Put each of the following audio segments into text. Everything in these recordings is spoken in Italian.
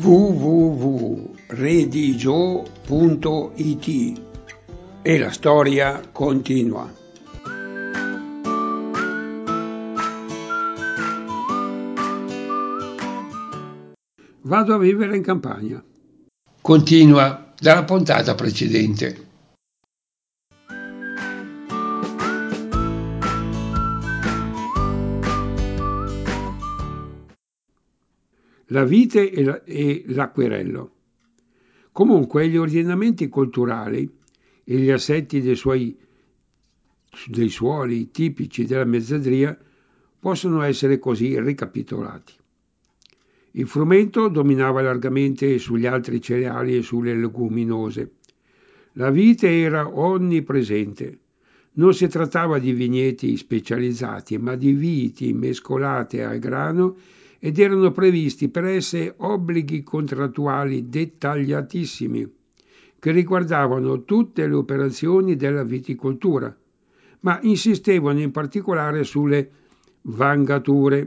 www.redigio.it e la storia continua. Vado a vivere in campagna. Continua dalla puntata precedente. La vite e l'acquerello. Comunque gli ordinamenti culturali e gli assetti dei suoli tipici della mezzadria possono essere così ricapitolati. Il frumento dominava largamente sugli altri cereali e sulle leguminose. La vite era onnipresente. Non si trattava di vigneti specializzati, ma di viti mescolate al grano ed erano previsti per esse obblighi contrattuali dettagliatissimi che riguardavano tutte le operazioni della viticoltura, ma insistevano in particolare sulle vangature,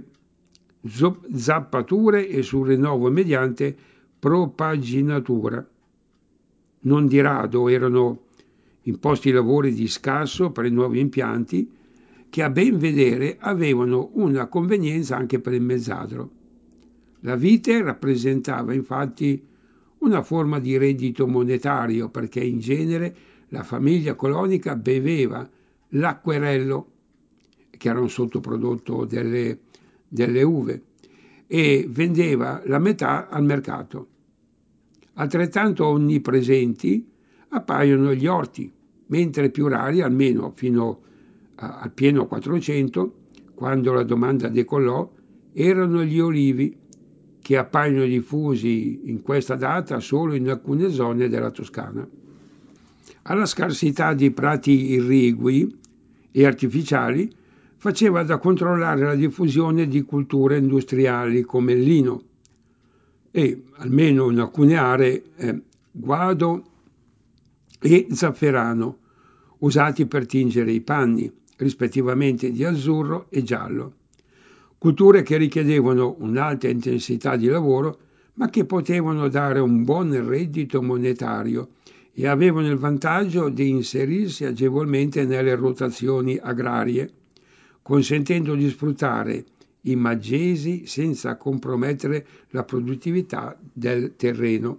zappature e sul rinnovo mediante propaginatura. Non di rado erano imposti lavori di scasso per i nuovi impianti che a ben vedere avevano una convenienza anche per il mezzadro. La vite rappresentava infatti una forma di reddito monetario perché in genere la famiglia colonica beveva l'acquerello, che era un sottoprodotto delle uve, e vendeva la metà al mercato. Altrettanto onnipresenti appaiono gli orti, mentre più rari, almeno fino al pieno 400, quando la domanda decollò, erano gli olivi, che appaiono diffusi in questa data solo in alcune zone della Toscana. Alla scarsità di prati irrigui e artificiali faceva da controllare la diffusione di culture industriali come il lino e, almeno in alcune aree, guado e zafferano, usati per tingere i panni, rispettivamente di azzurro e giallo. Culture che richiedevano un'alta intensità di lavoro, ma che potevano dare un buon reddito monetario e avevano il vantaggio di inserirsi agevolmente nelle rotazioni agrarie, consentendo di sfruttare i maggesi senza compromettere la produttività del terreno.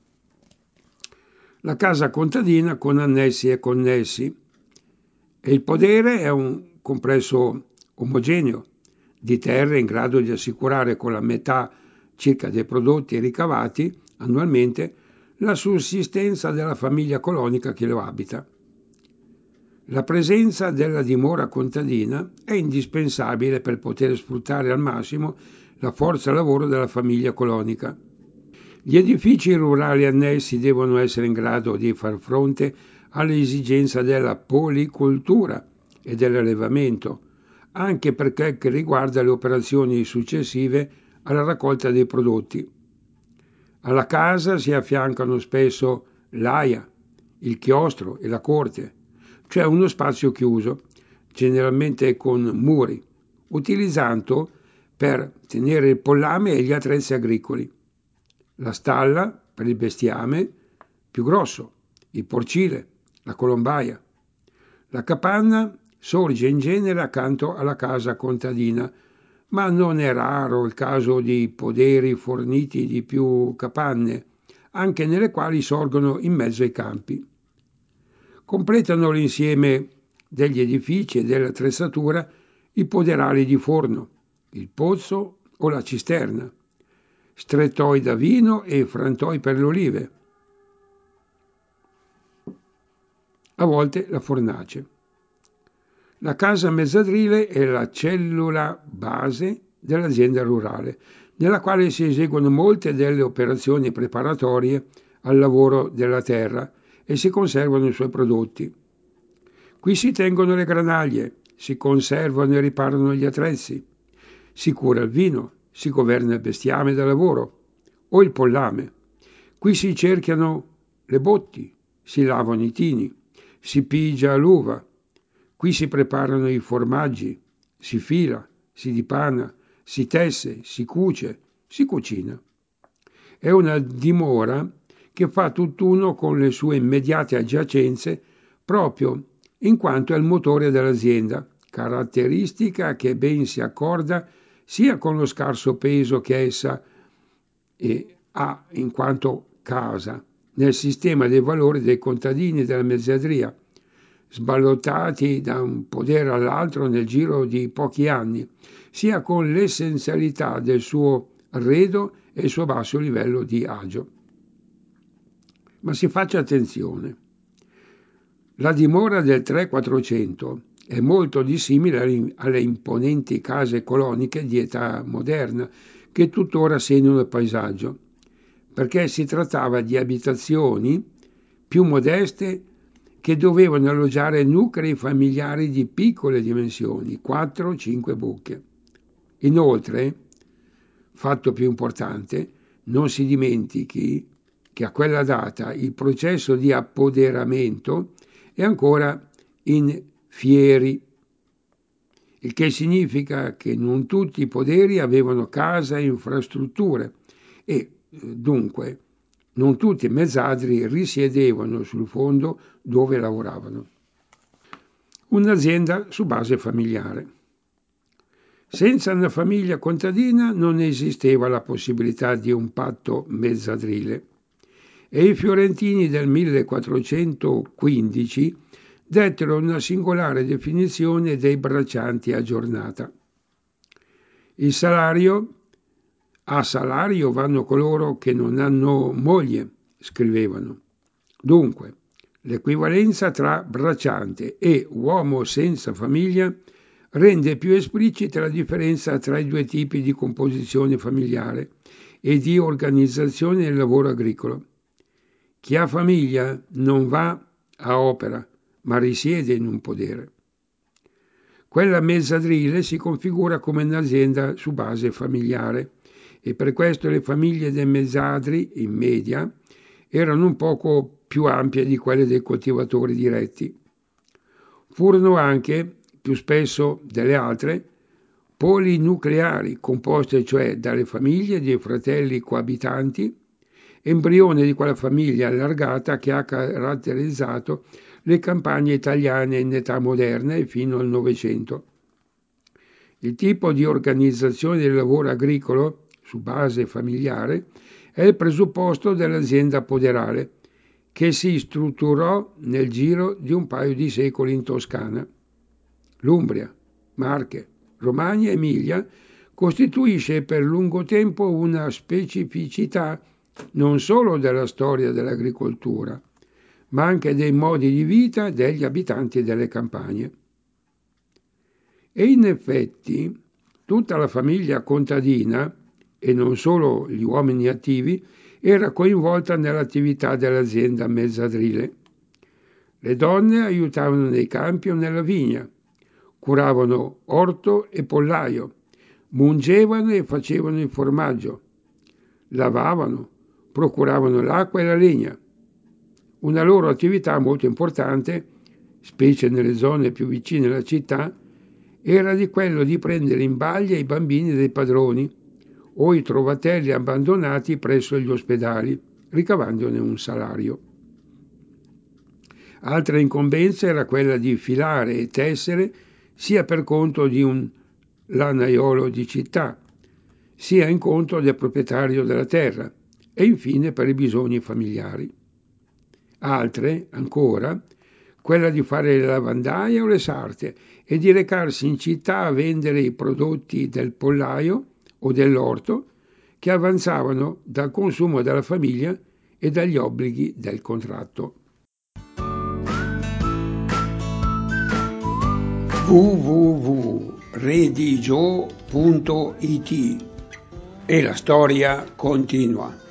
La casa contadina con annessi e connessi. E il podere è un complesso omogeneo di terre in grado di assicurare con la metà circa dei prodotti ricavati annualmente la sussistenza della famiglia colonica che lo abita. La presenza della dimora contadina è indispensabile per poter sfruttare al massimo la forza lavoro della famiglia colonica. Gli edifici rurali annessi devono essere in grado di far fronte all'esigenza della policoltura e dell'allevamento, anche per quel che riguarda le operazioni successive alla raccolta dei prodotti. Alla casa si affiancano spesso l'aia, il chiostro e la corte, cioè uno spazio chiuso, generalmente con muri, utilizzato per tenere il pollame e gli attrezzi agricoli. La stalla per il bestiame più grosso, il porcile, la colombaia. La capanna sorge in genere accanto alla casa contadina, ma non è raro il caso di poderi forniti di più capanne, anche nelle quali sorgono in mezzo ai campi. Completano l'insieme degli edifici e dell'attrezzatura i poderali di forno, il pozzo o la cisterna, strettoi da vino e frantoi per le olive, a volte la fornace. La casa mezzadrile è la cellula base dell'azienda rurale, nella quale si eseguono molte delle operazioni preparatorie al lavoro della terra e si conservano i suoi prodotti. Qui si tengono le granaglie, si conservano e riparano gli attrezzi, si cura il vino, si governa il bestiame da lavoro o il pollame. Qui si cerchiano le botti, si lavano i tini, si pigia l'uva. Qui si preparano i formaggi, si fila, si dipana, si tesse, si cuce, si cucina. È una dimora che fa tutt'uno con le sue immediate adiacenze proprio in quanto è il motore dell'azienda, caratteristica che ben si accorda sia con lo scarso peso che essa ha in quanto casa nel sistema dei valori dei contadini della mezzadria, sballottati da un podere all'altro nel giro di pochi anni, sia con l'essenzialità del suo arredo e il suo basso livello di agio. Ma si faccia attenzione. La dimora del 3400 è molto dissimile alle imponenti case coloniche di età moderna che tuttora segnano il paesaggio, perché si trattava di abitazioni più modeste che dovevano alloggiare nuclei familiari di piccole dimensioni, 4-5 buche. Inoltre, fatto più importante, non si dimentichi che a quella data il processo di appoderamento è ancora in fieri, il che significa che non tutti i poderi avevano casa e infrastrutture e dunque non tutti i mezzadri risiedevano sul fondo dove lavoravano. Un'azienda su base familiare. Senza una famiglia contadina non esisteva la possibilità di un patto mezzadrile e i fiorentini del 1415 dettero una singolare definizione dei braccianti a giornata. A salario vanno coloro che non hanno moglie, scrivevano. Dunque, l'equivalenza tra bracciante e uomo senza famiglia rende più esplicita la differenza tra i due tipi di composizione familiare e di organizzazione del lavoro agricolo. Chi ha famiglia non va a opera, ma risiede in un podere. Quella mezzadrile si configura come un'azienda su base familiare e per questo le famiglie dei mezzadri, in media, erano un poco più ampie di quelle dei coltivatori diretti. Furono anche, più spesso delle altre, polinucleari, composte cioè dalle famiglie dei fratelli coabitanti, embrione di quella famiglia allargata che ha caratterizzato le campagne italiane in età moderna e fino al Novecento. Il tipo di organizzazione del lavoro agricolo, su base familiare, è il presupposto dell'azienda poderale, che si strutturò nel giro di un paio di secoli in Toscana. L'Umbria, Marche, Romagna e Emilia costituisce per lungo tempo una specificità non solo della storia dell'agricoltura, ma anche dei modi di vita degli abitanti delle campagne. E in effetti tutta la famiglia contadina, e non solo gli uomini attivi, era coinvolta nell'attività dell'azienda mezzadrile. Le donne aiutavano nei campi o nella vigna, curavano orto e pollaio, mungevano e facevano il formaggio, lavavano, procuravano l'acqua e la legna. Una loro attività molto importante, specie nelle zone più vicine alla città, era di quello di prendere in balia i bambini dei padroni o i trovatelli abbandonati presso gli ospedali, ricavandone un salario. Altra incombenza era quella di filare e tessere sia per conto di un lanaiolo di città, sia in conto del proprietario della terra e infine per i bisogni familiari. Altre, ancora, quella di fare le lavandaie o le sarte e di recarsi in città a vendere i prodotti del pollaio o dell'orto che avanzavano dal consumo della famiglia e dagli obblighi del contratto. www.redigio.it e la storia continua.